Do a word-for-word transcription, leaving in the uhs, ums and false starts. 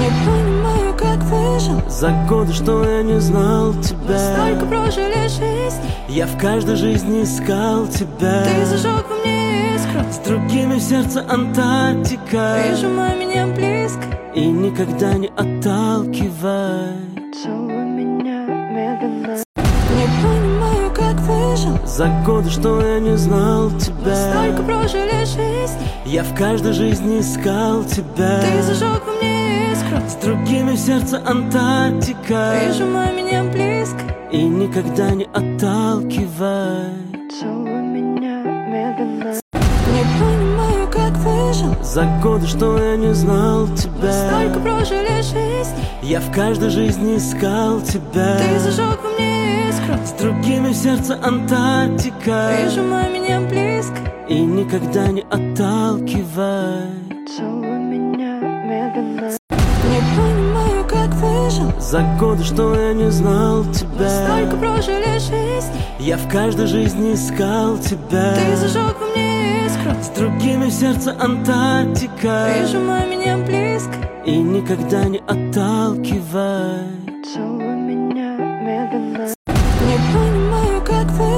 Не понимаю, как выжил за годы, что я не знал тебя. Столько прожили жизнь, Я в каждой жизни искал тебя. ты зажег во мне искру. С другими в сердце Антарктика. Прижимай меня близко И никогда не отталкивай. целуй меня медленно. Не понимаю, как выжил За годы, что я не знал тебя. Столько прожили жизнь, Я в каждой жизни искал тебя. ты зажег во мне искру. С другими в сердце Антарктика. Прижимай меня близко И никогда не отталкивай. целуй меня медленно. Не понимаю, как выжил За годы, что я не знал тебя. Столько прожили жизнь, Я в каждой жизни искал тебя. ты зажег во мне искру. С другими в сердце Антарктика. Прижимай меня близко И никогда не отталкивай. целуй меня медленно. Не понимаю, как выжил За годы, что я не знал тебя. Столько прожили жизнь, Я в каждой жизни искал тебя. ты зажег во мне искру. С другими в сердце Антарктика. Прижимай меня близко И никогда не отталкивай. целуй меня медленно. Не понимаю, как вы